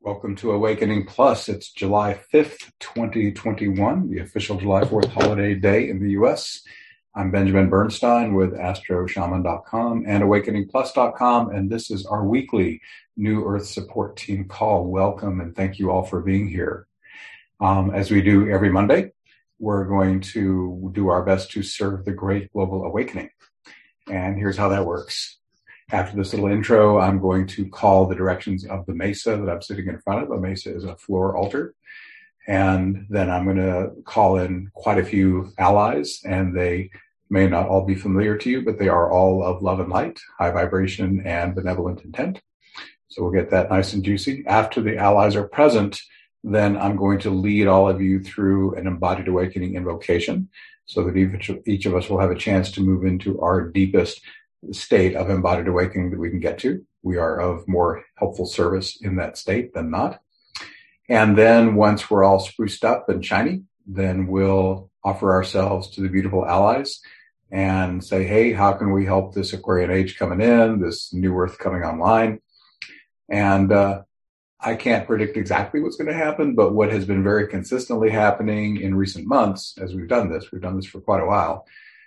Welcome to Awakening Plus. It's July 5th, 2021, the official July 4th holiday day in the U.S. I'm Benjamin Bernstein with AstroShaman.com and AwakeningPlus.com, and this is our weekly New Earth Support Team call. Welcome, and thank you all for being here. As we do every Monday, we're going to do our best to serve the great global awakening. And here's how that works. After this little intro, I'm going to call the directions of the mesa that I'm sitting in front of. A mesa is a floor altar. And then I'm going to call in quite a few allies, and they may not all be familiar to you, but they are all of love and light, high vibration, and benevolent intent. So we'll get that nice and juicy. After the allies are present, then I'm going to lead all of you through an embodied awakening invocation so that each of us will have a chance to move into our deepest state of embodied awakening that we can get to. We are of more helpful service in that state than not. And then once we're all spruced up and shiny, then we'll offer ourselves to the beautiful allies and say, hey, how can we help this Aquarian age coming in, this new earth coming online? And I can't predict exactly what's going to happen, but what has been very consistently happening in recent months, as we've done this for quite a while,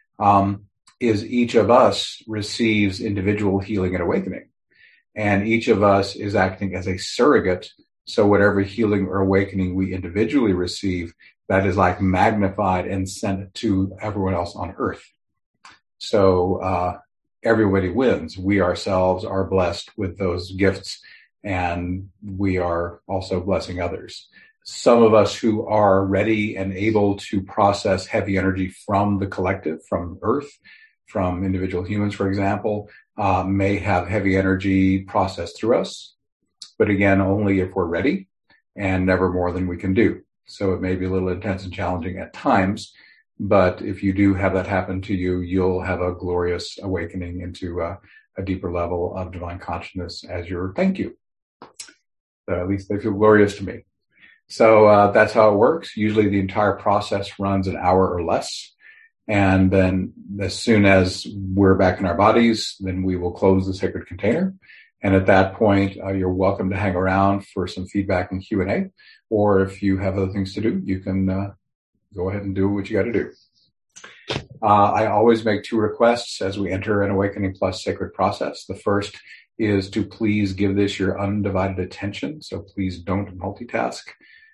is each of us receives individual healing and awakening. And each of us is acting as a surrogate. So whatever healing or awakening we individually receive, that is like magnified and sent to everyone else on earth. So everybody wins. We ourselves are blessed with those gifts, and we are also blessing others. Some of us who are ready and able to process heavy energy from the collective, from earth, from individual humans, for example, may have heavy energy processed through us, but again, only if we're ready and never more than we can do. So it may be a little intense and challenging at times, but if you do have that happen to you, you'll have a glorious awakening into a deeper level of divine consciousness as your thank you. So at least they feel glorious to me. So that's how it works. Usually the entire process runs an hour or less. And then as soon as we're back in our bodies, then we will close the sacred container. And at that point, you're welcome to hang around for some feedback and Q&A. Or if you have other things to do, you can go ahead and do what you got to do. I always make two requests as we enter an Awakening Plus sacred process. The first is to please give this your undivided attention. So please don't multitask.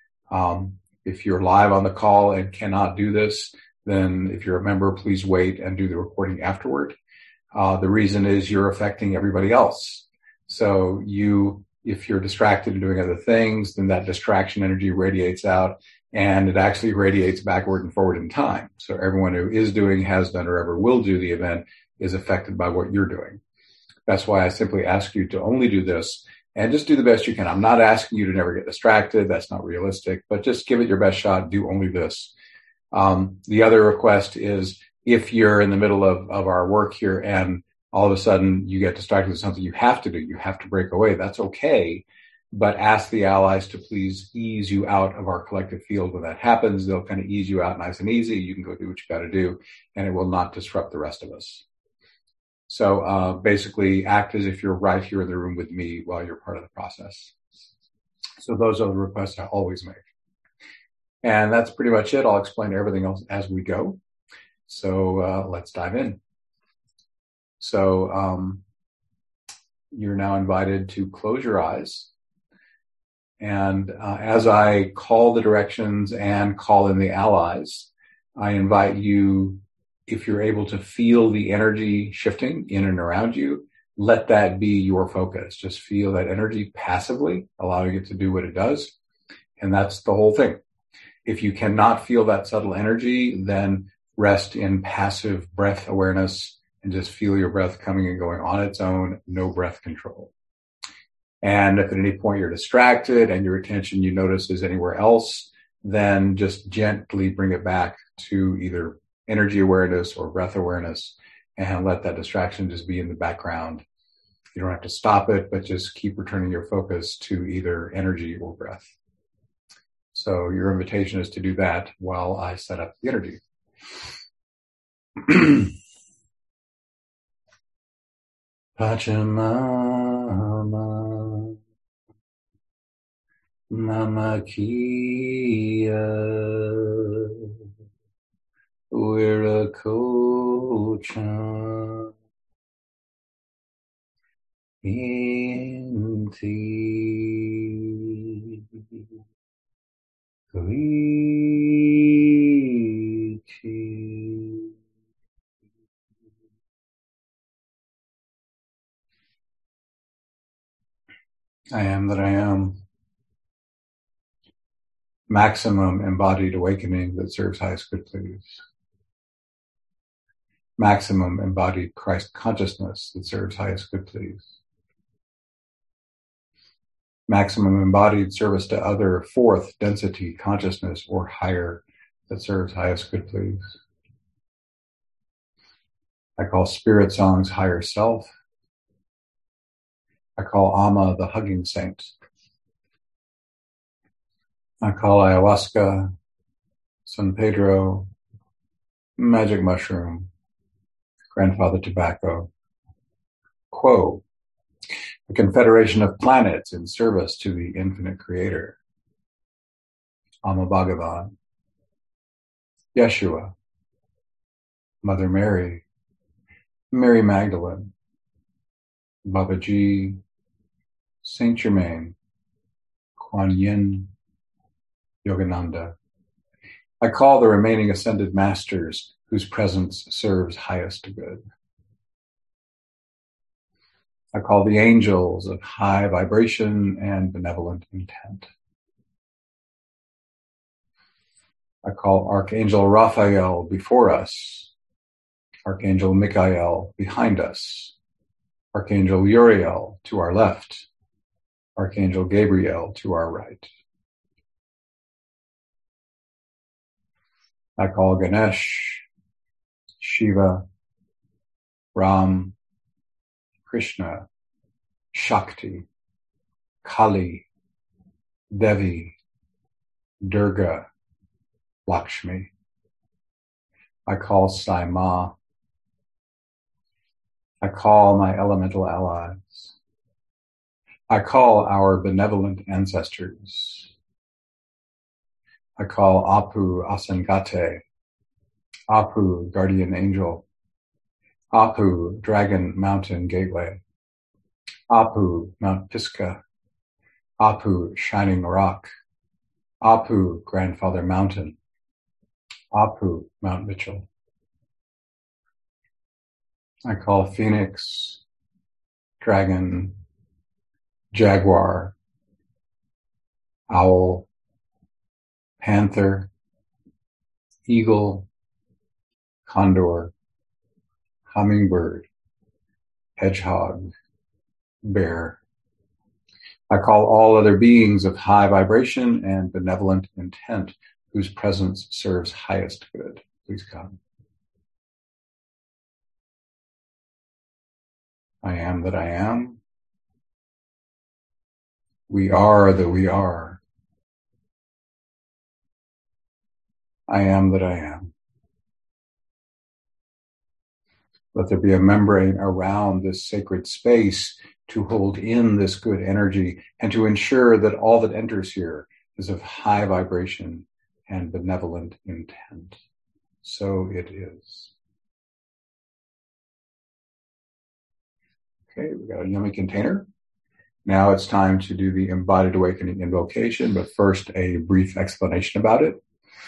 If you're live on the call and cannot do this, then if you're a member, please wait and do the recording afterward. The reason is you're affecting everybody else. So if you're distracted and doing other things, then that distraction energy radiates out, and it actually radiates backward and forward in time. So everyone who is doing, has done, or ever will do the event is affected by what you're doing. That's why I simply ask you to only do this and just do the best you can. I'm not asking you to never get distracted. That's not realistic, but just give it your best shot. Do only this. The other request is if you're in the middle of our work here and all of a sudden you get distracted with something you have to do, you have to break away. That's okay. But ask the allies to please ease you out of our collective field. When that happens, they'll kind of ease you out nice and easy. You can go do what you got to do, and it will not disrupt the rest of us. So basically act as if you're right here in the room with me while you're part of the process. So those are the requests I always make. And that's pretty much it. I'll explain everything else as we go. So let's dive in. So you're now invited to close your eyes. And as I call the directions and call in the allies, I invite you, if you're able to feel the energy shifting in and around you, let that be your focus. Just feel that energy passively, allowing it to do what it does. And that's the whole thing. If you cannot feel that subtle energy, then rest in passive breath awareness and just feel your breath coming and going on its own, no breath control. And if at any point you're distracted and your attention you notice is anywhere else, then just gently bring it back to either energy awareness or breath awareness and let that distraction just be in the background. You don't have to stop it, but just keep returning your focus to either energy or breath. So your invitation is to do that while I set up the energy. Pachamama Mamakia Wirakocha Inti Richi. I am that I am. Maximum embodied awakening that serves highest good please. Maximum embodied Christ consciousness that serves highest good please. Maximum embodied service to other fourth density consciousness or higher that serves highest good please. I call spirit songs higher self. I call Amma the hugging saint. I call ayahuasca, San Pedro, magic mushroom, grandfather tobacco, Quo, a confederation of planets in service to the infinite creator, Amma Bhagavan, Yeshua, Mother Mary, Mary Magdalene, Babaji, Saint Germain, Kuan Yin, Yogananda. I call the remaining ascended masters whose presence serves highest good. I call the angels of high vibration and benevolent intent. I call Archangel Raphael before us, Archangel Michael behind us, Archangel Uriel to our left, Archangel Gabriel to our right. I call Ganesh, Shiva, Ram, Krishna, Shakti, Kali, Devi, Durga, Lakshmi. I call Sai Ma. I call my elemental allies. I call our benevolent ancestors. I call Apu Asangate, Apu Guardian Angel, Apu Dragon Mountain Gateway, Apu Mount Pisgah, Apu Shining Rock, Apu Grandfather Mountain, Apu Mount Mitchell. I call Phoenix, Dragon, Jaguar, Owl, Panther, Eagle, Condor, Hummingbird, Hedgehog, Bear. I call all other beings of high vibration and benevolent intent whose presence serves highest good. Please come. I am that I am. We are that we are. I am that I am. Let there be a membrane around this sacred space to hold in this good energy and to ensure that all that enters here is of high vibration and benevolent intent. So it is. Okay, we got a yummy container. Now it's time to do the embodied awakening invocation, but first a brief explanation about it.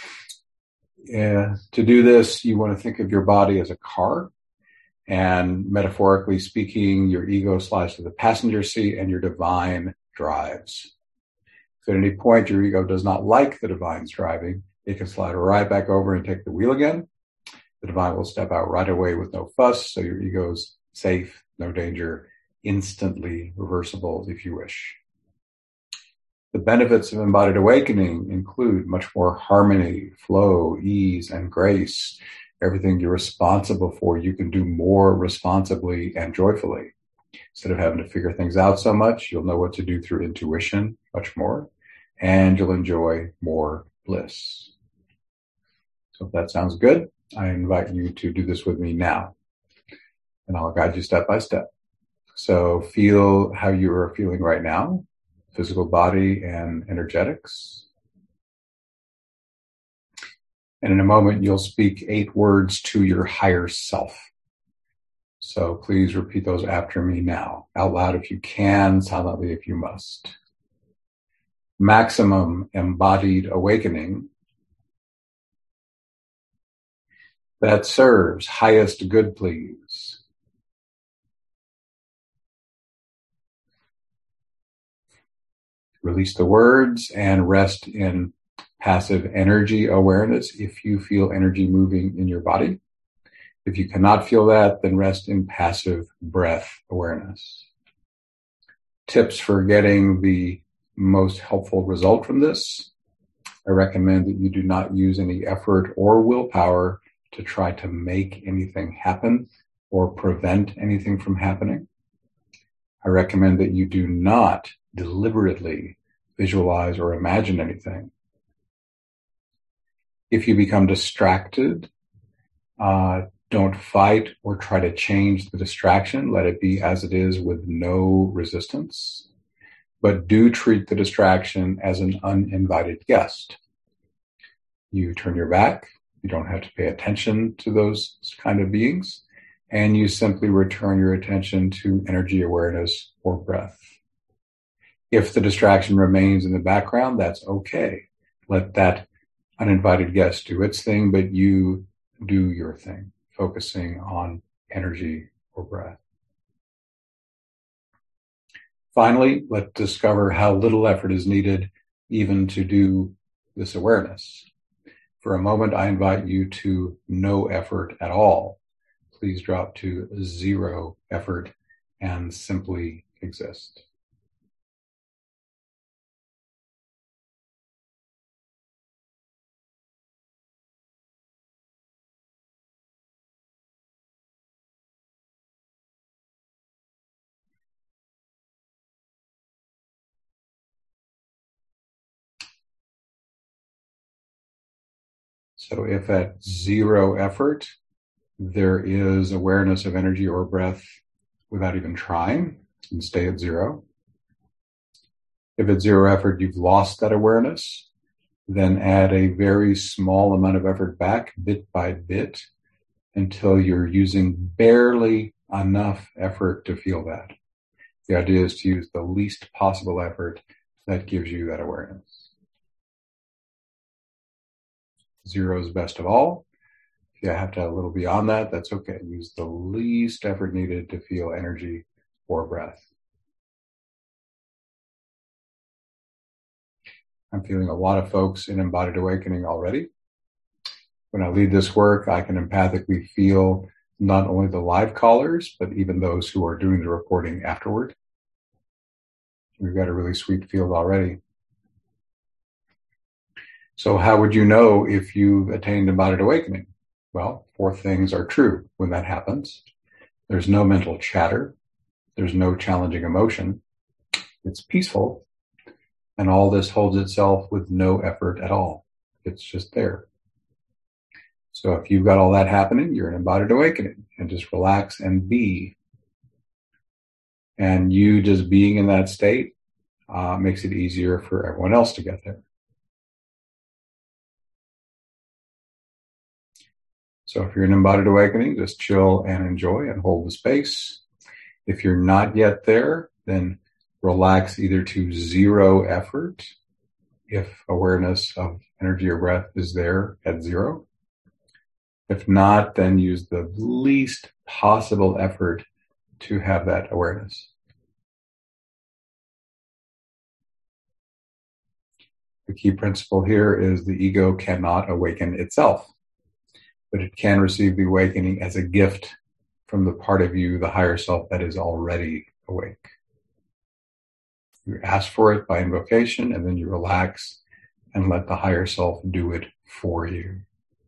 To do this, you want to think of your body as a car, and metaphorically speaking, your ego slides to the passenger seat and your divine drives. If at any point your ego does not like the divine's driving, it can slide right back over and take the wheel again. The divine will step out right away with no fuss, so your ego's safe, no danger, instantly reversible if you wish. The benefits of embodied awakening include much more harmony, flow, ease, and grace. Everything you're responsible for, you can do more responsibly and joyfully. Instead of having to figure things out so much, you'll know what to do through intuition much more, and you'll enjoy more bliss. So if that sounds good, I invite you to do this with me now, and I'll guide you step by step. So feel how you are feeling right now. physical body and energetics. And in a moment, you'll speak 8 words to your higher self. So please repeat those after me now, out loud if you can, silently if you must. Maximum embodied awakening that serves highest good, please. Release the words and rest in passive energy awareness if you feel energy moving in your body. If you cannot feel that, then rest in passive breath awareness. Tips for getting the most helpful result from this. I recommend that you do not use any effort or willpower to try to make anything happen or prevent anything from happening. I recommend that you do not deliberately visualize or imagine anything. If you become distracted, don't fight or try to change the distraction. Let it be as it is with no resistance. But do treat the distraction as an uninvited guest. You turn your back. You don't have to pay attention to those kind of beings. And you simply return your attention to energy awareness or breath. If the distraction remains in the background, that's okay. Let that uninvited guest do its thing, but you do your thing, focusing on energy or breath. Finally, let's discover how little effort is needed even to do this awareness. For a moment, I invite you to no effort at all. Please drop to 0 effort and simply exist. So if at 0 effort, there is awareness of energy or breath without even trying, and stay at 0. If at 0 effort you've lost that awareness, then add a very small amount of effort back, bit by bit, until you're using barely enough effort to feel that. The idea is to use the least possible effort that gives you that awareness. 0 is best of all. If you have to a little beyond that, that's okay. Use the least effort needed to feel energy or breath. I'm feeling a lot of folks in embodied awakening already. When I lead this work, I can empathically feel not only the live callers, but even those who are doing the recording afterward. We've got a really sweet field already. So how would you know if you've attained embodied awakening? Well, 4 things are true when that happens. There's no mental chatter. There's no challenging emotion. It's peaceful. And all this holds itself with no effort at all. It's just there. So if you've got all that happening, you're in embodied awakening. And just relax and be. And you just being in that state makes it easier for everyone else to get there. So if you're in embodied awakening, just chill and enjoy and hold the space. If you're not yet there, then relax either to 0 effort, if awareness of energy or breath is there at 0. If not, then use the least possible effort to have that awareness. The key principle here is the ego cannot awaken itself, but it can receive the awakening as a gift from the part of you, the higher self, that is already awake. You ask for it by invocation, and then you relax and let the higher self do it for you.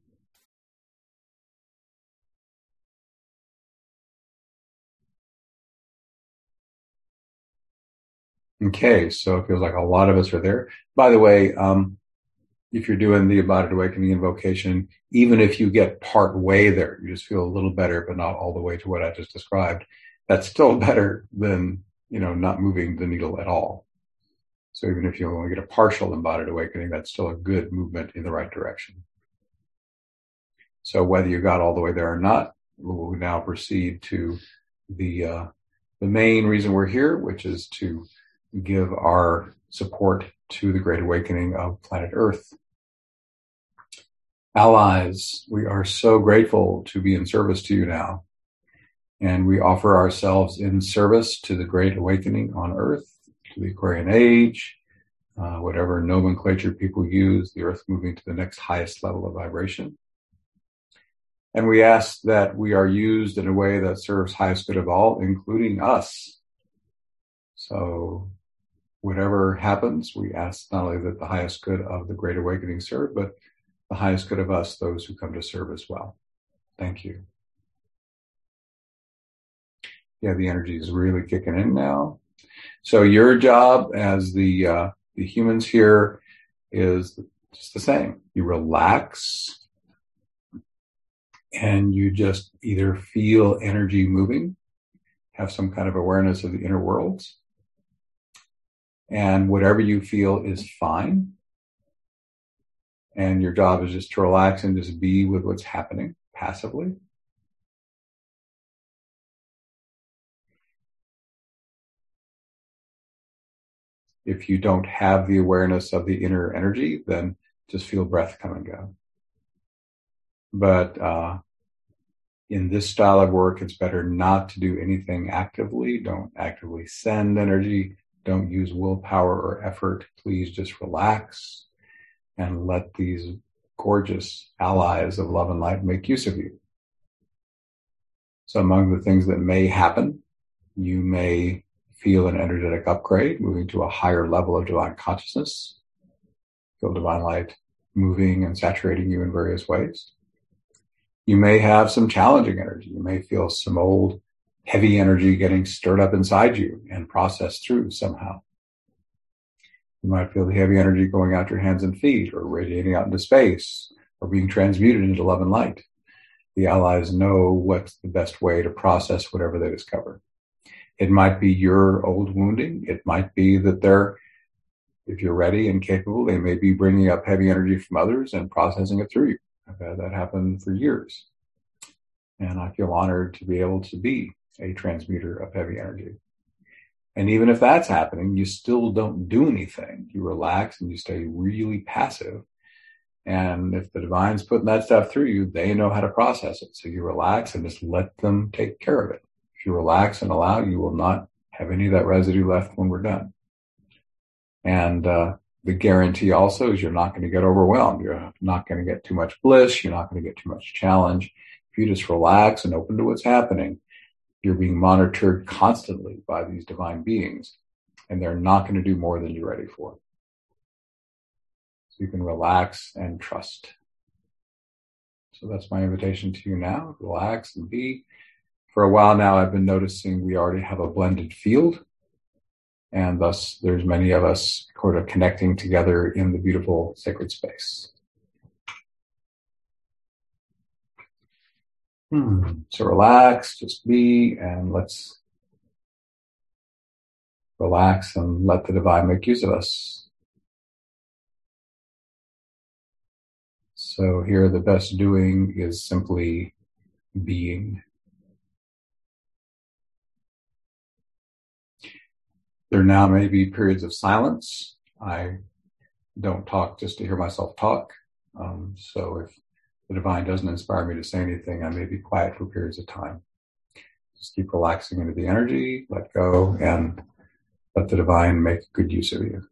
Okay, so it feels like a lot of us are there. By the way, if you're doing the embodied awakening invocation, even if you get part way there, you just feel a little better, but not all the way to what I just described, that's still better than, not moving the needle at all. So even if you only get a partial embodied awakening, that's still a good movement in the right direction. So whether you got all the way there or not, we'll now proceed to the main reason we're here, which is to give our support to the Great Awakening of planet Earth. Allies, we are so grateful to be in service to you now. And we offer ourselves in service to the Great Awakening on Earth, to the Aquarian Age, whatever nomenclature people use, the Earth moving to the next highest level of vibration. And we ask that we are used in a way that serves highest good of all, including us. So whatever happens, we ask not only that the highest good of the Great Awakening serve, but the highest good of us, those who come to serve as well. Thank you. Yeah, the energy is really kicking in now. So your job as the humans here is just the same. You relax and you just either feel energy moving, have some kind of awareness of the inner worlds, and whatever you feel is fine. And your job is just to relax and just be with what's happening passively. If you don't have the awareness of the inner energy, then just feel breath come and go. But in this style of work, it's better not to do anything actively. Don't actively send energy. Don't use willpower or effort. Please just relax and let these gorgeous allies of love and light make use of you. So among the things that may happen, you may feel an energetic upgrade, moving to a higher level of divine consciousness. Feel divine light moving and saturating you in various ways. You may have some challenging energy. You may feel some old, heavy energy getting stirred up inside you and processed through somehow. You might feel the heavy energy going out your hands and feet, or radiating out into space, or being transmuted into love and light. The allies know what's the best way to process whatever they discover. It might be your old wounding. It might be that if you're ready and capable, they may be bringing up heavy energy from others and processing it through you. I've had that happen for years. And I feel honored to be able to be a transmuter of heavy energy. And even if that's happening, you still don't do anything. You relax and you stay really passive. And if the divine's putting that stuff through you, they know how to process it. So you relax and just let them take care of it. If you relax and allow, you will not have any of that residue left when we're done. And the guarantee also is you're not going to get overwhelmed. You're not going to get too much bliss. You're not going to get too much challenge. If you just relax and open to what's happening, you're being monitored constantly by these divine beings, and they're not going to do more than you're ready for. So you can relax and trust. So that's my invitation to you now. Relax and be. For a while now, I've been noticing we already have a blended field, and thus there's many of us sort of connecting together in the beautiful sacred space. So relax, just be, and let's relax and let the divine make use of us. So here the best doing is simply being. There now may be periods of silence. I don't talk just to hear myself talk. So if the divine doesn't inspire me to say anything, I may be quiet for periods of time. Just keep relaxing into the energy, let go, and let the divine make good use of you.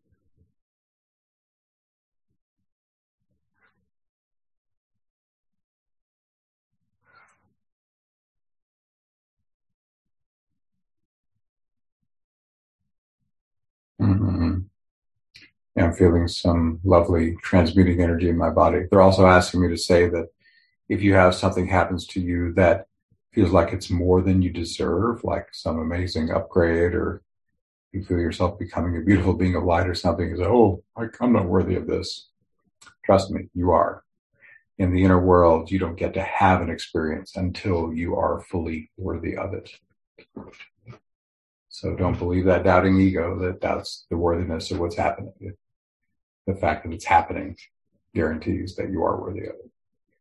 Mm-hmm. Yeah, I'm feeling some lovely transmuting energy in my body. They're also asking me to say that if you have something happens to you that feels like it's more than you deserve, like some amazing upgrade, or you feel yourself becoming a beautiful being of light or something, you say, oh, I'm not worthy of this. Trust me, you are. In the inner world, you don't get to have an experience until you are fully worthy of it. So don't believe that doubting ego that doubts the worthiness of what's happening. The fact that it's happening guarantees that you are worthy of it.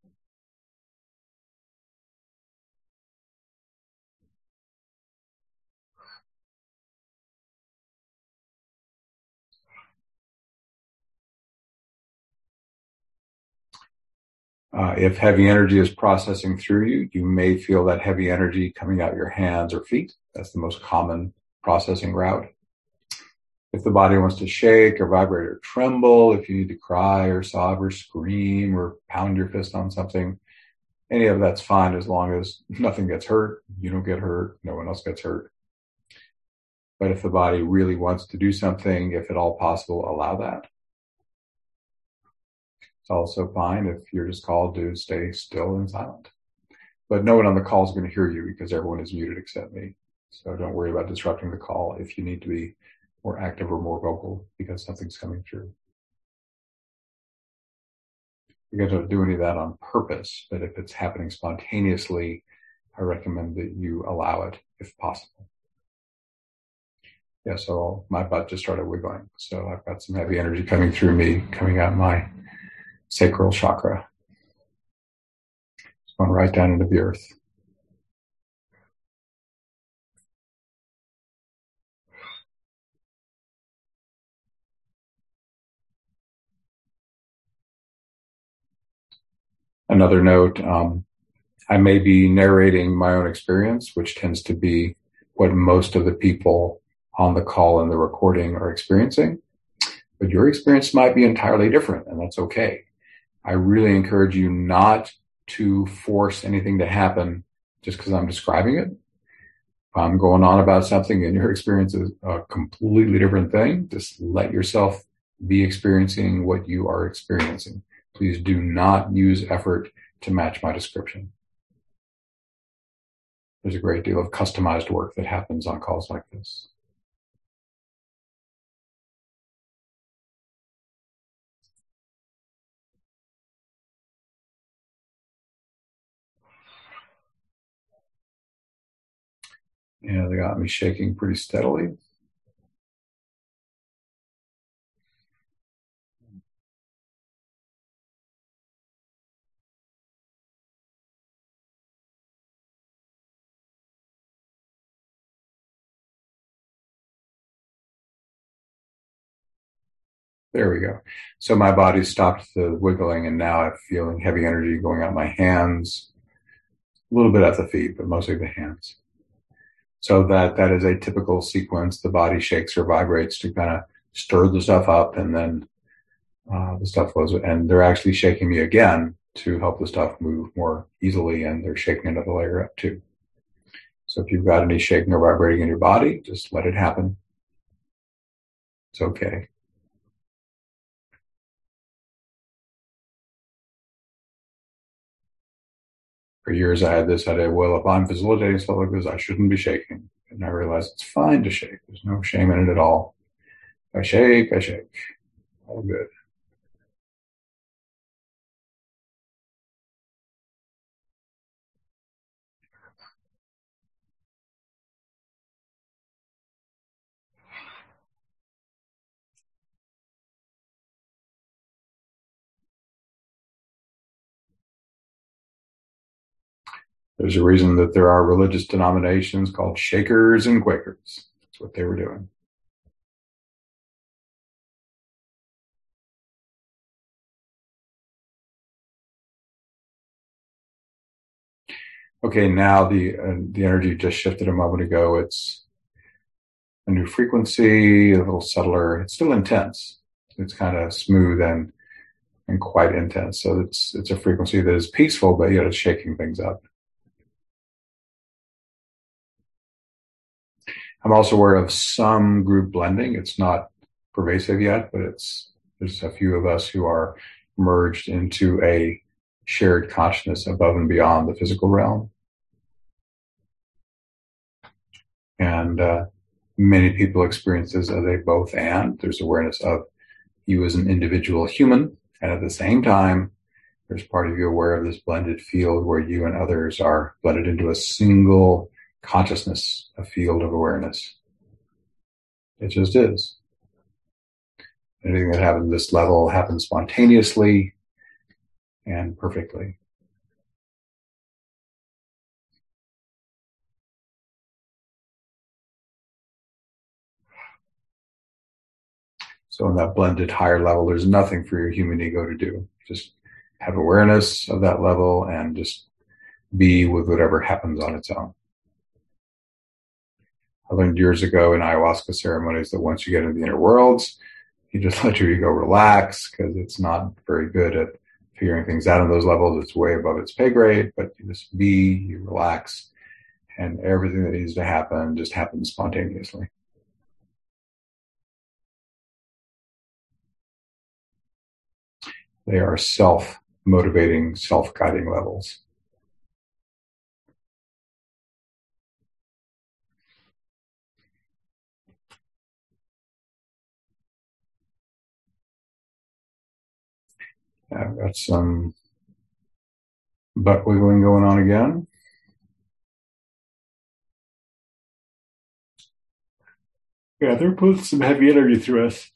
If heavy energy is processing through you, you may feel that heavy energy coming out your hands or feet. That's the most common processing route. If the body wants to shake or vibrate or tremble, if you need to cry or sob or scream or pound your fist on something, any of that's fine as long as nothing gets hurt, you don't get hurt, no one else gets hurt. But if the body really wants to do something, if at all possible, allow that. It's also fine if you're just called to stay still and silent. But no one on the call is going to hear you because everyone is muted except me. So don't worry about disrupting the call if you need to be more active or more vocal because something's coming through. You don't do any of that on purpose, but if it's happening spontaneously, I recommend that you allow it if possible. Yeah, so my butt just started wiggling. So I've got some heavy energy coming through me, coming out my sacral chakra. It's going right down into the earth. Another note, I may be narrating my own experience, which tends to be what most of the people on the call and the recording are experiencing. But your experience might be entirely different, and that's okay. I really encourage you not to force anything to happen just because I'm describing it. If I'm going on about something and your experience is a completely different thing, just let yourself be experiencing what you are experiencing. Please do not use effort to match my description. There's a great deal of customized work that happens on calls like this. Yeah, they got me shaking pretty steadily. There we go. So my body stopped the wiggling and now I'm feeling heavy energy going out my hands, a little bit at the feet, but mostly the hands. So that is a typical sequence. The body shakes or vibrates to kind of stir the stuff up, and then the stuff flows. And they're actually shaking me again to help the stuff move more easily, and they're shaking another layer up too. So if you've got any shaking or vibrating in your body, just let it happen. It's okay. For years I had this idea, well, if I'm facilitating stuff like this, I shouldn't be shaking. And I realized it's fine to shake. There's no shame in it at all. If I shake, I shake. All good. There's a reason that there are religious denominations called Shakers and Quakers. That's what they were doing. Okay, now the energy just shifted a moment ago. It's a new frequency, a little subtler. It's still intense. It's kind of smooth and quite intense. So it's a frequency that is peaceful, but yet it's shaking things up. I'm also aware of some group blending. It's not pervasive yet, but there's a few of us who are merged into a shared consciousness above and beyond the physical realm. And many people experience this as a both and. There's awareness of you as an individual human, and at the same time, there's part of you aware of this blended field where you and others are blended into a single consciousness, a field of awareness. It just is. Anything that happens at this level happens spontaneously and perfectly. So in that blended higher level, there's nothing for your human ego to do. Just have awareness of that level and just be with whatever happens on its own. I learned years ago in ayahuasca ceremonies that once you get into the inner worlds, you just let your ego relax because it's not very good at figuring things out on those levels. It's way above its pay grade, but you just be, you relax, and everything that needs to happen just happens spontaneously. They are self-motivating, self-guiding levels. I've got some butt wiggling going on again. Yeah, they're putting some heavy energy through us.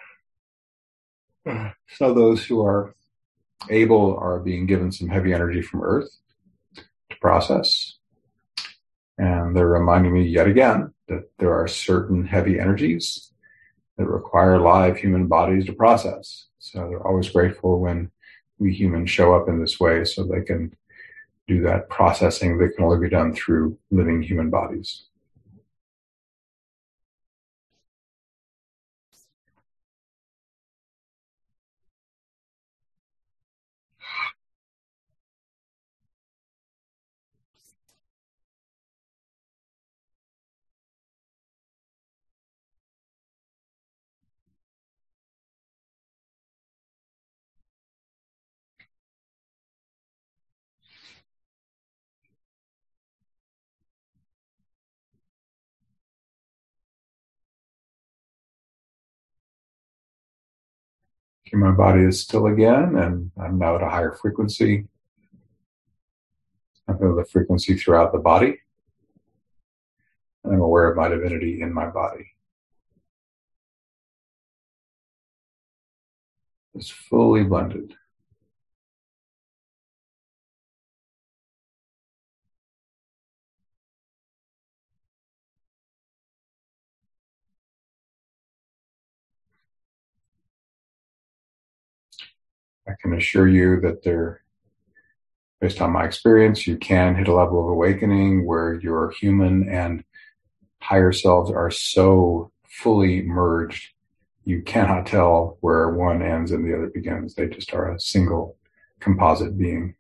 So those who are able are being given some heavy energy from Earth to process. And they're reminding me yet again that there are certain heavy energies that require live human bodies to process. So they're always grateful when we humans show up in this way so they can do that processing that can only be done through living human bodies. Okay, my body is still again, and I'm now at a higher frequency. I feel the frequency throughout the body. I'm aware of my divinity in my body. It's fully blended. I can assure you that based on my experience, you can hit a level of awakening where your human and higher selves are so fully merged, you cannot tell where one ends and the other begins. They just are a single composite being.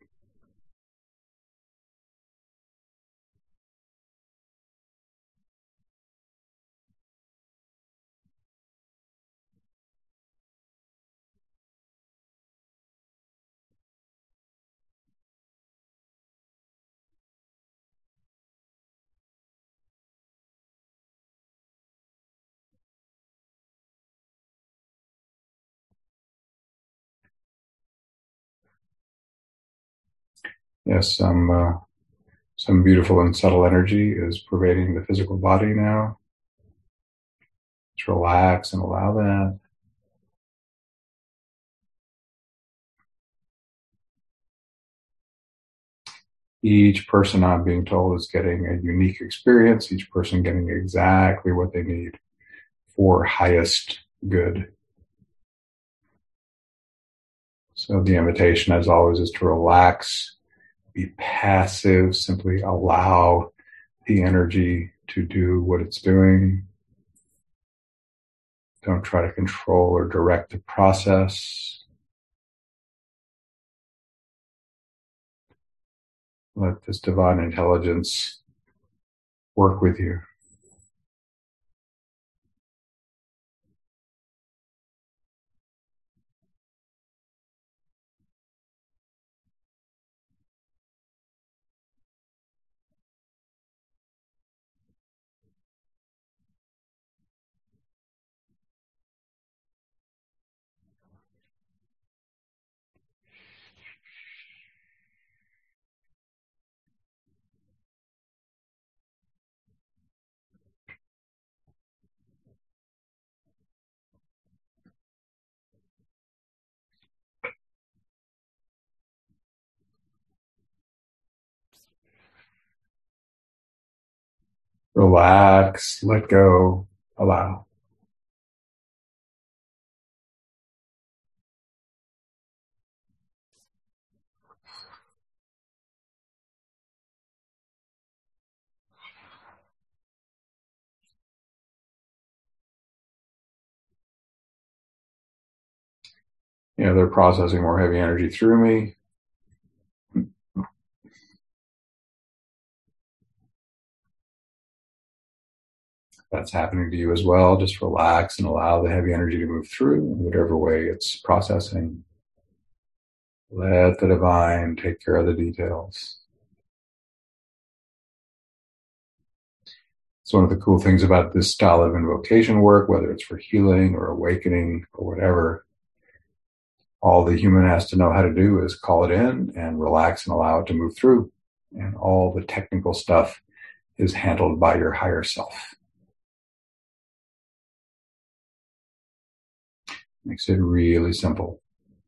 Yes, some beautiful and subtle energy is pervading the physical body now. Just relax and allow that. Each person, I'm being told, is getting a unique experience, each person getting exactly what they need for highest good. So the invitation, as always, is to relax, be passive, simply allow the energy to do what it's doing. Don't try to control or direct the process. Let this divine intelligence work with you. Relax, let go, allow. They're processing more heavy energy through me. That's happening to you as well. Just relax and allow the heavy energy to move through in whatever way it's processing. Let the divine take care of the details. It's one of the cool things about this style of invocation work, whether it's for healing or awakening or whatever. All the human has to know how to do is call it in and relax and allow it to move through. And all the technical stuff is handled by your higher self. Makes it really simple.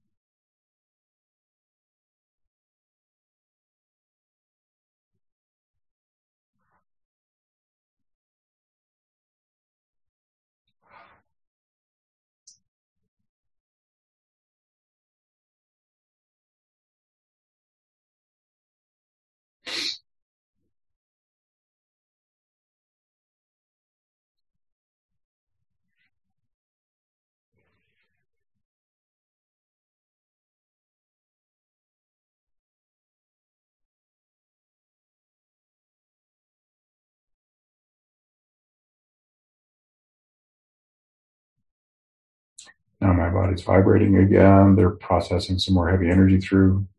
Now my body's vibrating again. They're processing some more heavy energy through.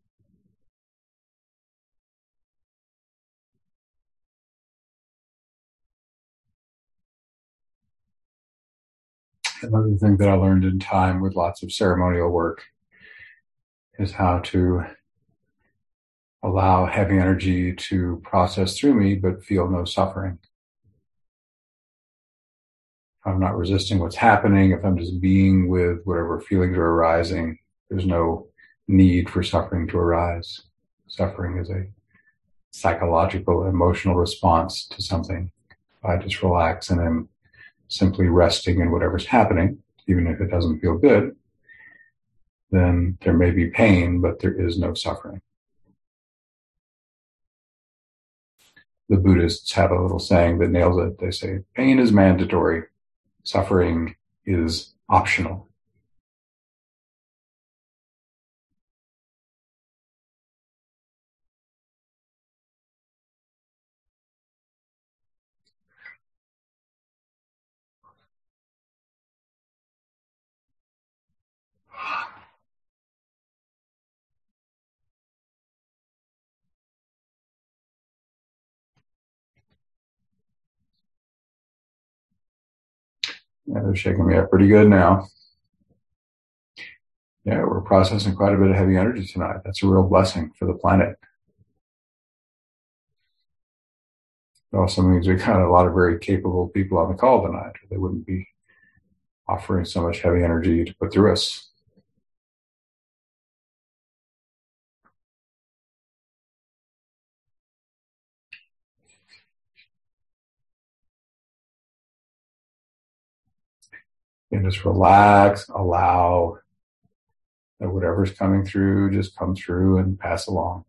Another thing that I learned in time with lots of ceremonial work is how to allow heavy energy to process through me, but feel no suffering. If I'm not resisting what's happening, if I'm just being with whatever feelings are arising, there's no need for suffering to arise. Suffering is a psychological, emotional response to something. If I just relax and am simply resting in whatever's happening, even if it doesn't feel good, then there may be pain, but there is no suffering. The Buddhists have a little saying that nails it. They say, pain is mandatory, suffering is optional. Yeah, they're shaking me up pretty good now. Yeah, we're processing quite a bit of heavy energy tonight. That's a real blessing for the planet. It also means we got a lot of very capable people on the call tonight. They wouldn't be offering so much heavy energy to put through us. And just relax, allow that whatever's coming through, just come through and pass along.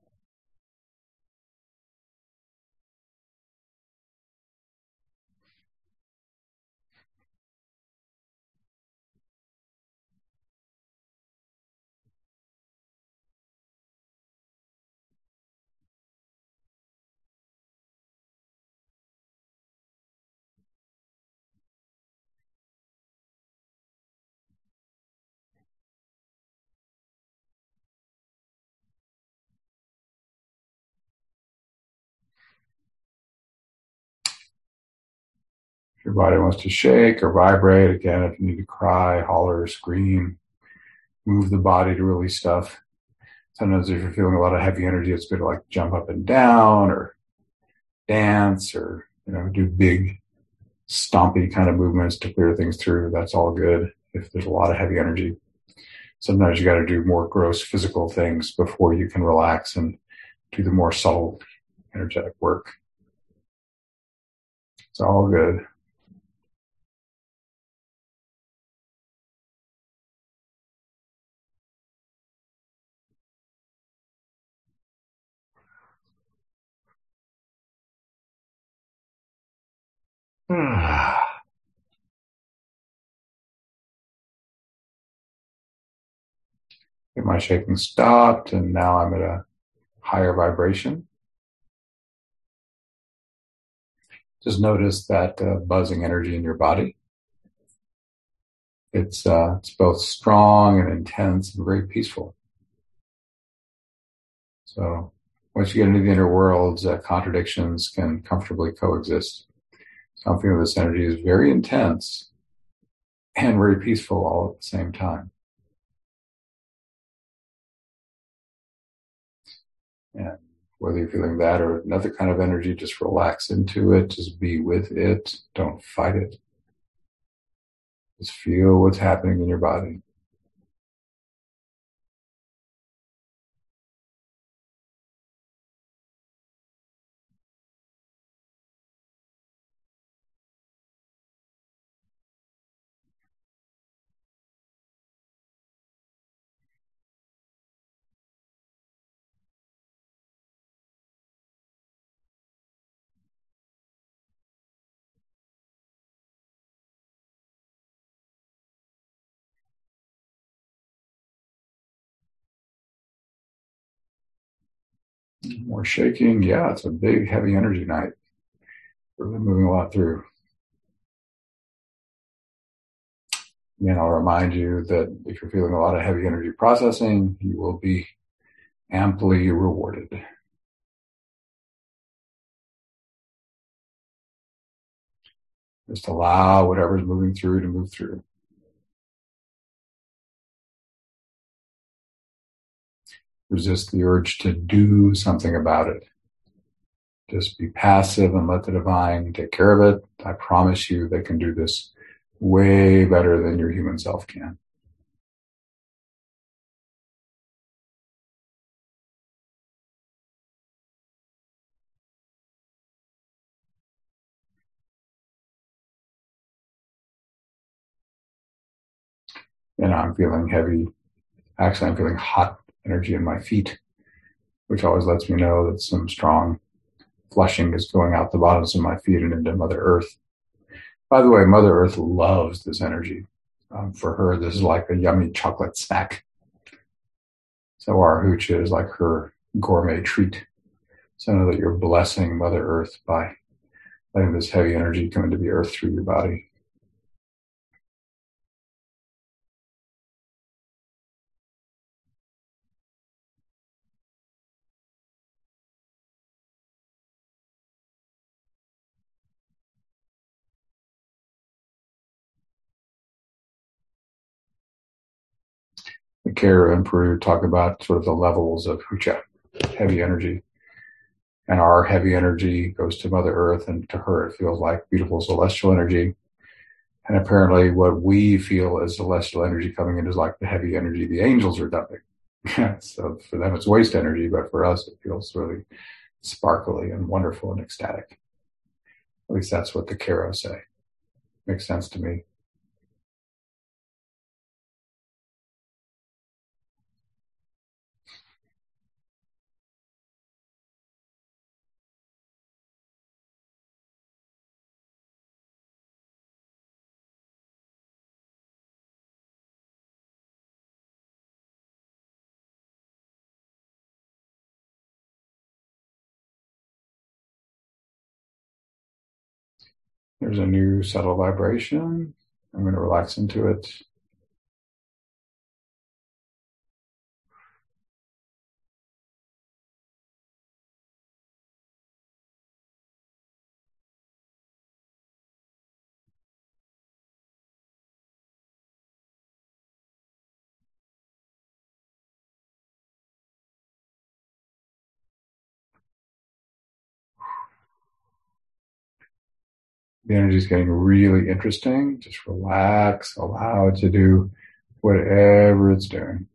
If your body wants to shake or vibrate, again, if you need to cry, holler, scream, move the body to release stuff. Sometimes if you're feeling a lot of heavy energy, it's good to like jump up and down or dance or, do big stompy kind of movements to clear things through. That's all good if there's a lot of heavy energy. Sometimes you got to do more gross physical things before you can relax and do the more subtle energetic work. It's all good. Get my shaking stopped, and now I'm at a higher vibration. Just notice that buzzing energy in your body. It's both strong and intense and very peaceful. So once you get into the inner worlds, contradictions can comfortably coexist. So I'm feeling this energy is very intense and very peaceful all at the same time. And whether you're feeling that or another kind of energy, just relax into it. Just be with it. Don't fight it. Just feel what's happening in your body. More shaking. Yeah, it's a big, heavy energy night. Really moving a lot through. Again, I'll remind you that if you're feeling a lot of heavy energy processing, you will be amply rewarded. Just allow whatever's moving through to move through. Resist the urge to do something about it. Just be passive and let the divine take care of it. I promise you they can do this way better than your human self can. And I'm feeling heavy. Actually, I'm feeling hot energy in my feet, which always lets me know that some strong flushing is going out the bottoms of my feet and into Mother Earth. By the way, Mother Earth loves this energy. For her, this is like a yummy chocolate snack. So our hoochie is like her gourmet treat. So know that you're blessing Mother Earth by letting this heavy energy come into the earth through your body. The Kara and Peru talk about sort of the levels of hucha, heavy energy. And our heavy energy goes to Mother Earth, and to her it feels like beautiful celestial energy. And apparently what we feel as celestial energy coming in is like the heavy energy the angels are dumping. So for them it's waste energy, but for us it feels really sparkly and wonderful and ecstatic. At least that's what the Kara say. Makes sense to me. There's a new subtle vibration. I'm going to relax into it. The energy is getting really interesting. Just relax, allow it to do whatever it's doing.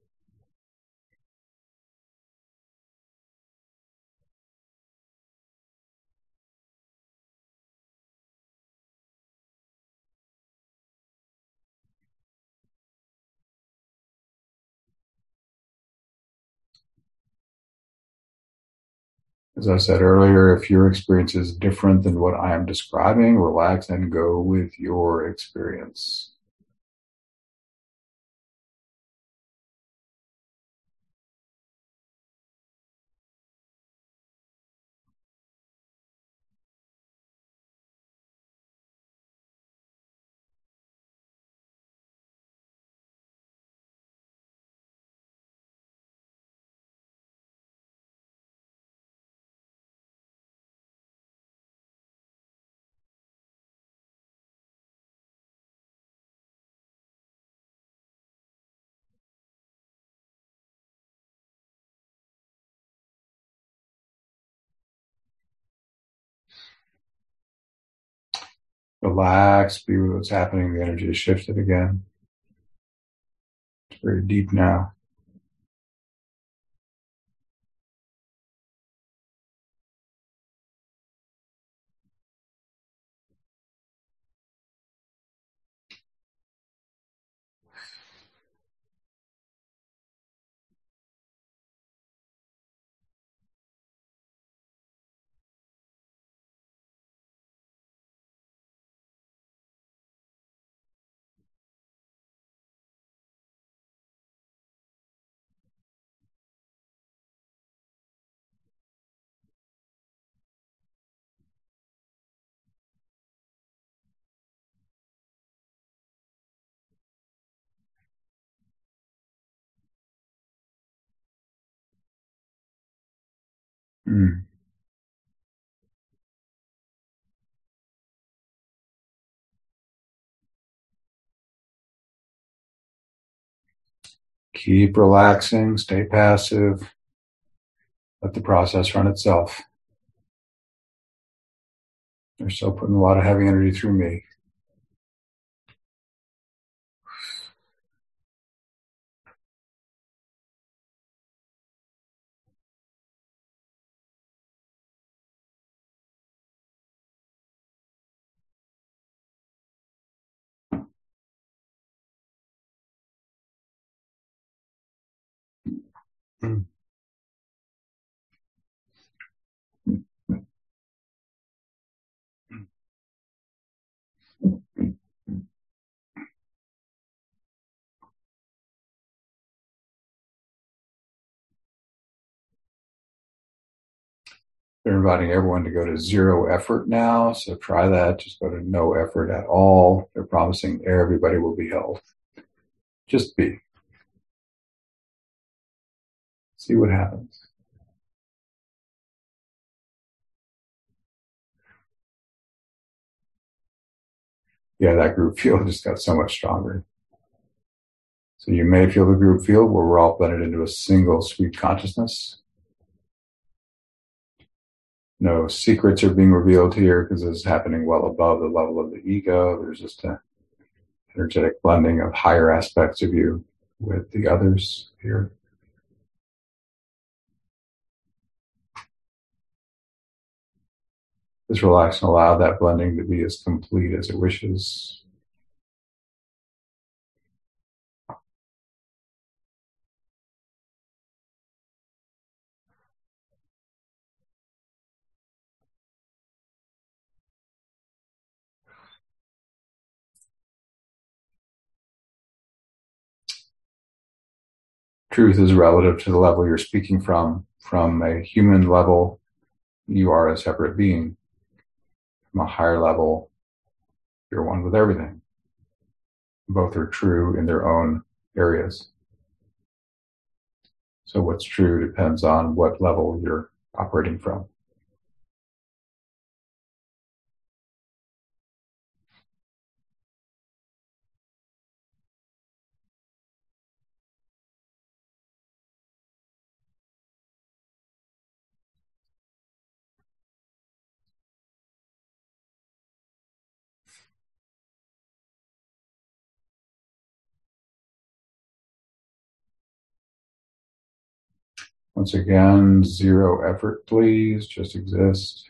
As I said earlier, if your experience is different than what I am describing, relax and go with your experience. Relax, be with what's happening. The energy has shifted again. It's very deep now. Mm. Keep relaxing, stay passive, let the process run itself. They're still putting a lot of heavy energy through me. Mm. They're inviting everyone to go to zero effort now, so try that. Just go to no effort at all. They're promising everybody will be held. Just be. See what happens. Yeah, that group field just got so much stronger. So you may feel the group field where we're all blended into a single sweet consciousness. No secrets are being revealed here because this is happening well above the level of the ego. There's just an energetic blending of higher aspects of you with the others here. Just relax and allow that blending to be as complete as it wishes. Truth is relative to the level you're speaking from. From a human level, you are a separate being. From a higher level, you're one with everything. Both are true in their own areas. So what's true depends on what level you're operating from. Once again, zero effort, please. Just exist.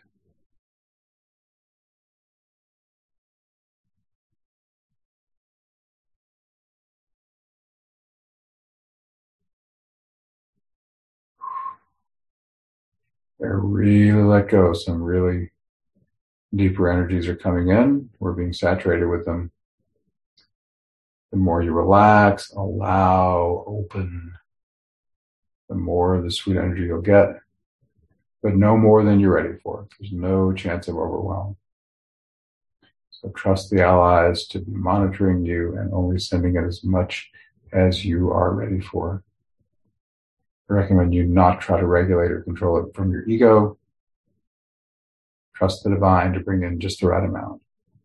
There, really let go. Some really deeper energies are coming in. We're being saturated with them. The more you relax, allow, open, the more of the sweet energy you'll get, but no more than you're ready for. There's no chance of overwhelm. So trust the allies to be monitoring you and only sending it as much as you are ready for. I recommend you not try to regulate or control it from your ego. Trust the divine to bring in just the right amount.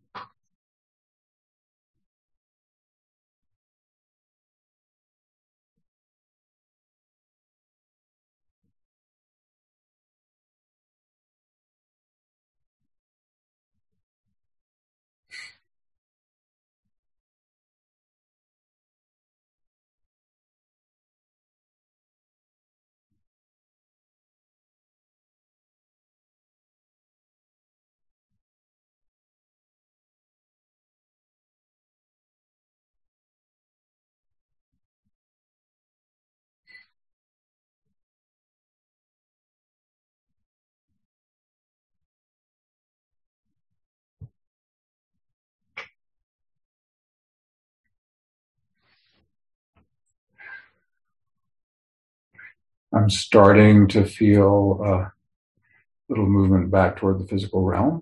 I'm starting to feel a little movement back toward the physical realm.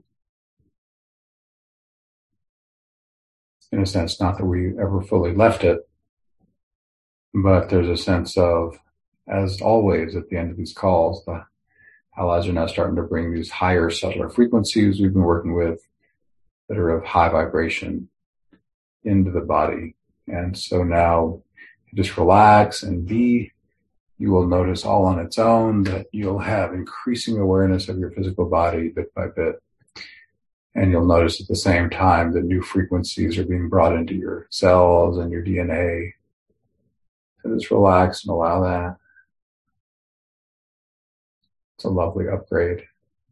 In a sense, not that we ever fully left it, but there's a sense of, as always at the end of these calls, the allies are now starting to bring these higher, subtler frequencies we've been working with that are of high vibration into the body. And so now you just relax and be. You will notice all on its own that you'll have increasing awareness of your physical body bit by bit. And you'll notice at the same time that new frequencies are being brought into your cells and your DNA. So just relax and allow that. It's a lovely upgrade.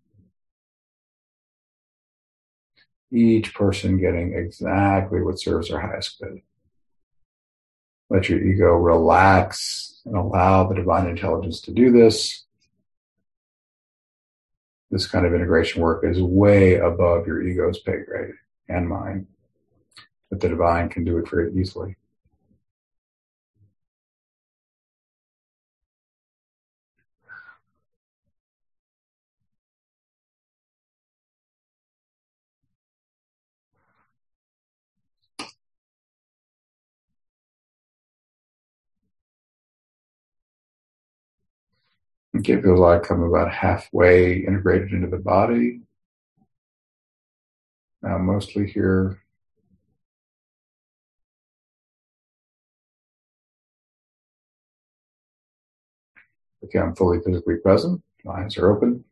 Each person getting exactly what serves their highest good. Let your ego relax and allow the divine intelligence to do this. This kind of integration work is way above your ego's pay grade and mine, but the divine can do it very easily. Okay, it feels like I'm about halfway integrated into the body. Now mostly here. Okay, I'm fully physically present. My eyes are open.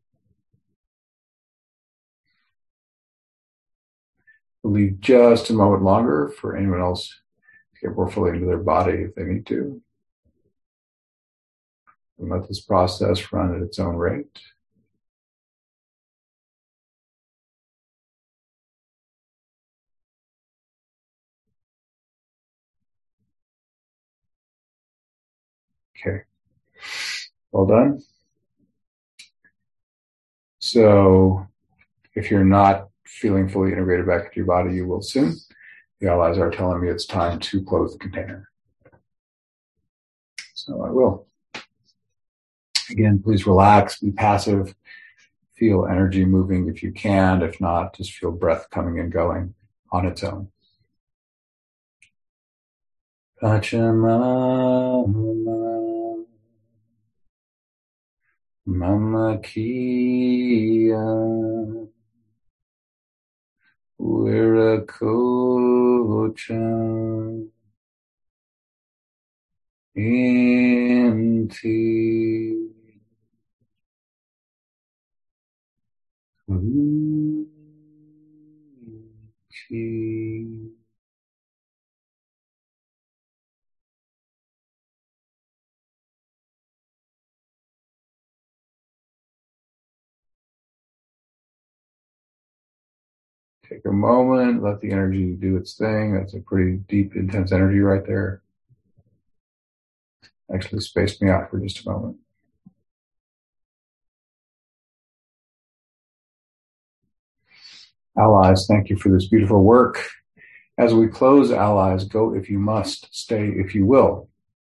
We'll leave just a moment longer for anyone else to get more fully into their body if they need to. And let this process run at its own rate. Okay, well done. So if you're not feeling fully integrated back into your body, you will soon. The allies are telling me it's time to close the container. So I will. Again, please relax, be passive, feel energy moving if you can. If not, just feel breath coming and going on its own. Pachamama, Mama Kia, Viracocha, Inti, Uchi. Take a moment, let the energy do its thing. That's a pretty deep, intense energy right there. Actually spaced me out for just a moment. Allies, thank you for this beautiful work. As we close, allies, go if you must, stay if you will.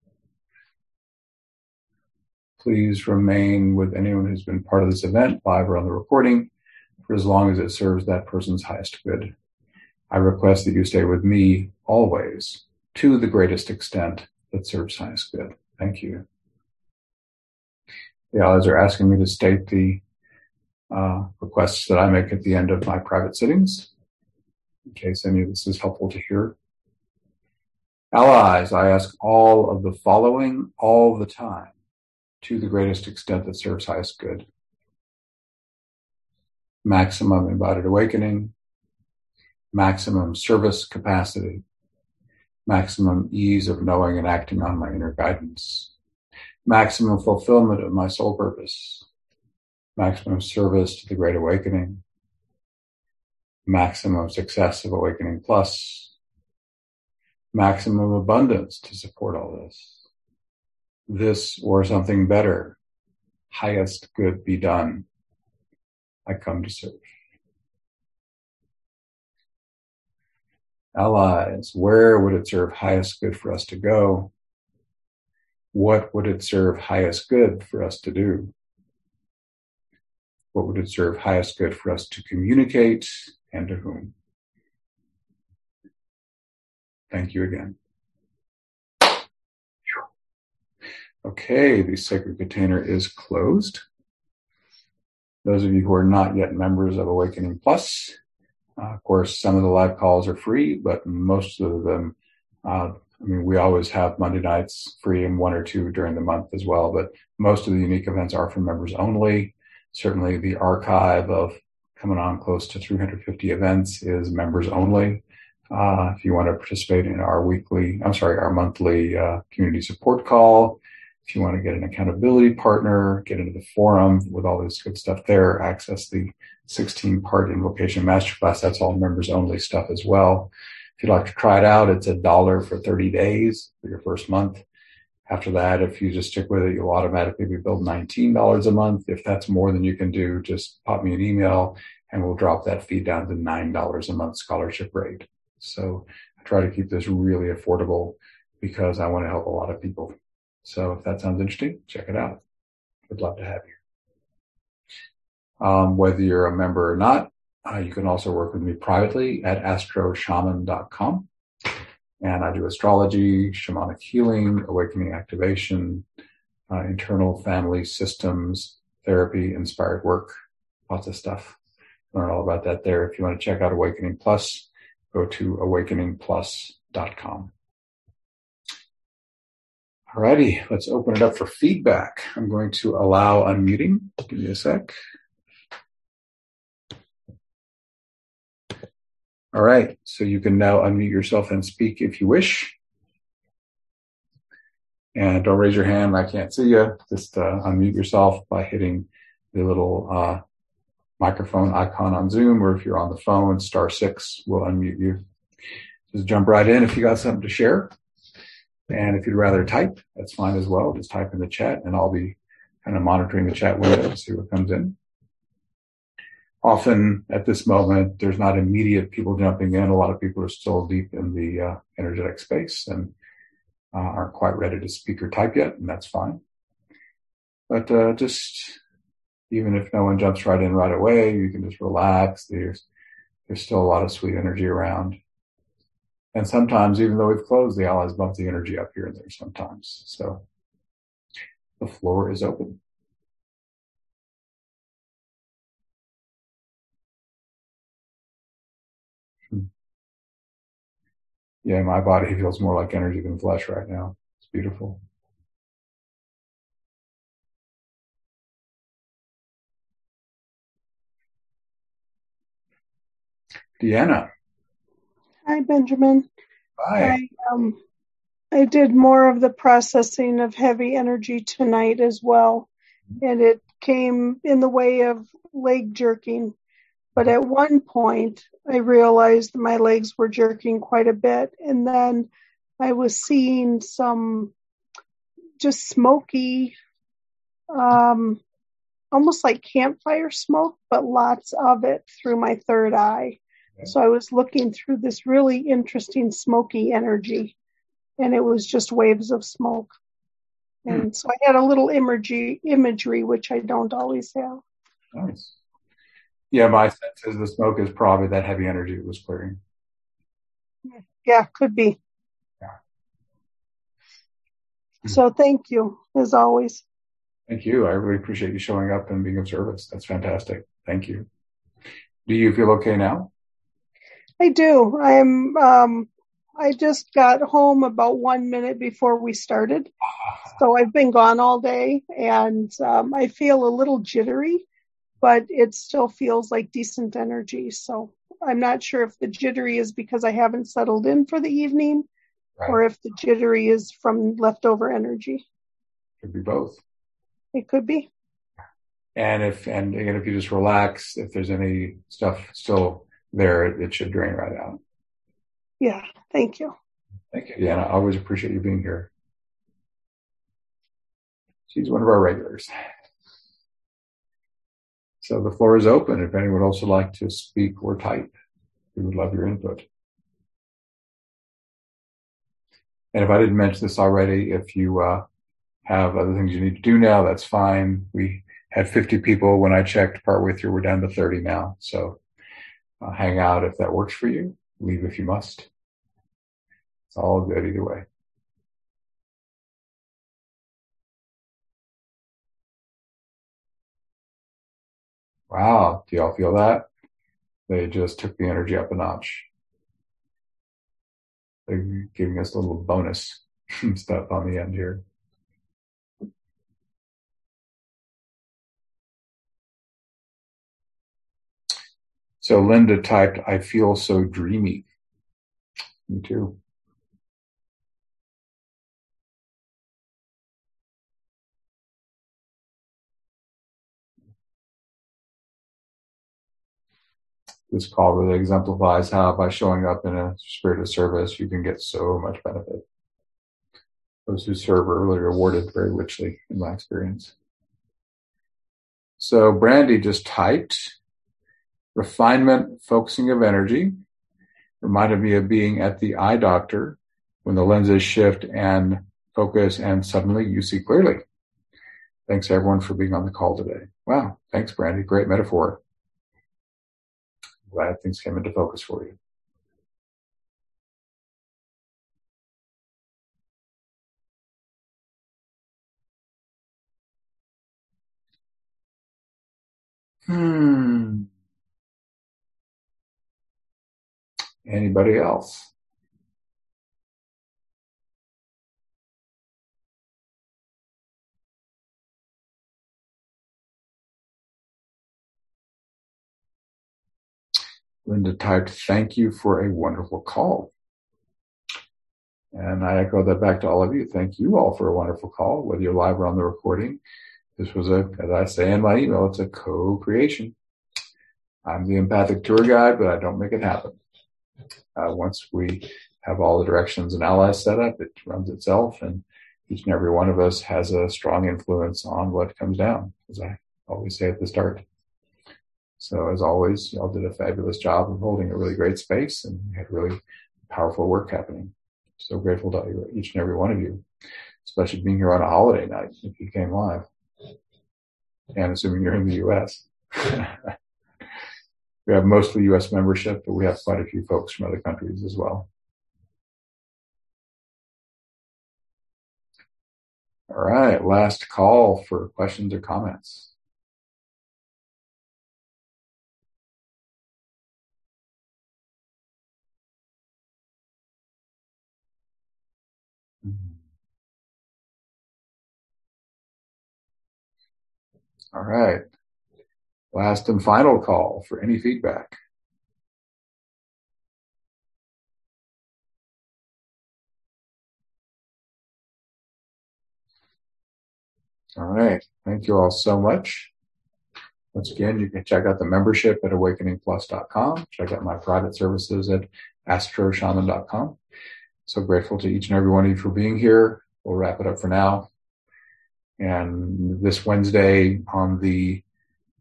Please remain with anyone who's been part of this event, live or on the recording, for as long as it serves that person's highest good. I request that you stay with me always, to the greatest extent that serves highest good. Thank you. The allies are asking me to state the requests that I make at the end of my private sittings, in case any of this is helpful to hear. Allies, I ask all of the following all the time, to the greatest extent that serves highest good. Maximum embodied awakening, maximum service capacity, maximum ease of knowing and acting on my inner guidance, maximum fulfillment of my soul purpose, maximum service to the Great Awakening, maximum success of Awakening Plus, maximum abundance to support all this. This or something better, highest good be done. I come to serve. Allies, where would it serve highest good for us to go? What would it serve highest good for us to do? What would it serve highest good for us to communicate, and to whom? Thank you again. Okay, the sacred container is closed. Those of you who are not yet members of Awakening Plus, of course, some of the live calls are free, but most of them, we always have Monday nights free and one or two during the month as well, but most of the unique events are for members only. Certainly the archive of coming on close to 350 events is members only. If you want to participate in our monthly community support call, if you want to get an accountability partner, get into the forum with all this good stuff there, access the 16-part invocation masterclass, that's all members only stuff as well. If you'd like to try it out, it's $1 for 30 days for your first month. After that, if you just stick with it, you'll automatically be billed $19 a month. If that's more than you can do, just pop me an email and we'll drop that fee down to $9 a month scholarship rate. So I try to keep this really affordable because I want to help a lot of people. So if that sounds interesting, check it out. Would love to have you. Whether you're a member or not, you can also work with me privately at astroshaman.com. And I do astrology, shamanic healing, awakening activation, internal family systems, therapy, inspired work, lots of stuff. Learn all about that there. If you want to check out Awakening Plus, go to awakeningplus.com. Alrighty, let's open it up for feedback. I'm going to allow unmuting. Give me a sec. All right, so you can now unmute yourself and speak if you wish. And don't raise your hand, I can't see you. Just unmute yourself by hitting the little microphone icon on Zoom, or if you're on the phone, *6 will unmute you. Just jump right in if you got something to share. And if you'd rather type, that's fine as well. Just type in the chat and I'll be kind of monitoring the chat window to see what comes in. Often at this moment, there's not immediate people jumping in. A lot of people are still deep in the energetic space and aren't quite ready to speak or type yet, and that's fine. But just even if no one jumps right in right away, you can just relax. There's still a lot of sweet energy around. And sometimes, even though we've closed, the allies bump the energy up here and there sometimes. So the floor is open. Yeah, my body feels more like energy than flesh right now. It's beautiful. Deanna. Hi, Benjamin. Hi. I did more of the processing of heavy energy tonight as well, and it came in the way of leg jerking. But at one point, I realized my legs were jerking quite a bit, and then I was seeing some just smoky, almost like campfire smoke, but lots of it through my third eye. Okay. So I was looking through this really interesting smoky energy, and it was just waves of smoke. And so I had a little imagery, which I don't always have. Nice. Yeah, my sense is the smoke is probably that heavy energy it was clearing. Yeah, could be. Yeah. So thank you, as always. Thank you. I really appreciate you showing up and being of service. That's fantastic. Thank you. Do you feel okay now? I do. I just got home about 1 minute before we started. So I've been gone all day, and I feel a little jittery, but it still feels like decent energy. So I'm not sure if the jittery is because I haven't settled in for the evening, right, or if the jittery is from leftover energy. Could be both. It could be. And again, if you just relax, if there's any stuff still there, it should drain right out. Yeah. Thank you. Thank you. Yeah, I always appreciate you being here. She's one of our regulars. So the floor is open. If anyone else would like to speak or type, we would love your input. And if I didn't mention this already, if you have other things you need to do now, that's fine. We had 50 people when I checked partway through. We're down to 30 now. So hang out if that works for you. Leave if you must. It's all good either way. Wow. Do y'all feel that? They just took the energy up a notch. They're giving us a little bonus stuff on the end here. So Linda typed, I feel so dreamy. Me too. This call really exemplifies how by showing up in a spirit of service, you can get so much benefit. Those who serve are really rewarded very richly, in my experience. So Brandy just typed, refinement, focusing of energy, reminded me of being at the eye doctor when the lenses shift and focus and suddenly you see clearly. Thanks everyone for being on the call today. Wow. Thanks, Brandy. Great metaphor. Glad things came into focus for you. Anybody else? Linda typed, thank you for a wonderful call. And I echo that back to all of you. Thank you all for a wonderful call, whether you're live or on the recording. This was as I say in my email, it's a co-creation. I'm the empathic tour guide, but I don't make it happen. Once we have all the directions and allies set up, it runs itself, and each and every one of us has a strong influence on what comes down, as I always say at the start. So as always, y'all did a fabulous job of holding a really great space, and we had really powerful work happening. So grateful to each and every one of you, especially being here on a holiday night if you came live, and assuming you're in the U.S. We have mostly U.S. membership, but we have quite a few folks from other countries as well. All right, last call for questions or comments. All right. Last and final call for any feedback. All right. Thank you all so much. Once again, you can check out the membership at awakeningplus.com. Check out my private services at astroshaman.com. So grateful to each and every one of you for being here. We'll wrap it up for now. And this Wednesday on the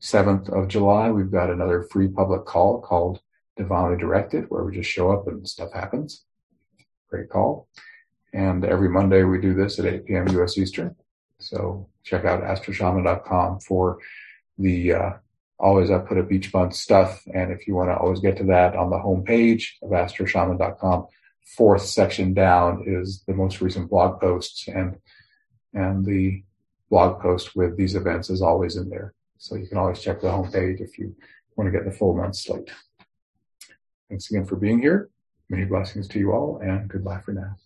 7th of July, we've got another free public call called Divinely Directed, where we just show up and stuff happens. Great call. And every Monday we do this at 8 p.m. U.S. Eastern. So check out astroshaman.com for the always I put up each month stuff. And if you want to always get to that on the homepage of astroshaman.com, 4th section down is the most recent blog posts, and the blog post with these events is always in there. So you can always check the homepage if you want to get the full month slate. Thanks again for being here. Many blessings to you all, and goodbye for now.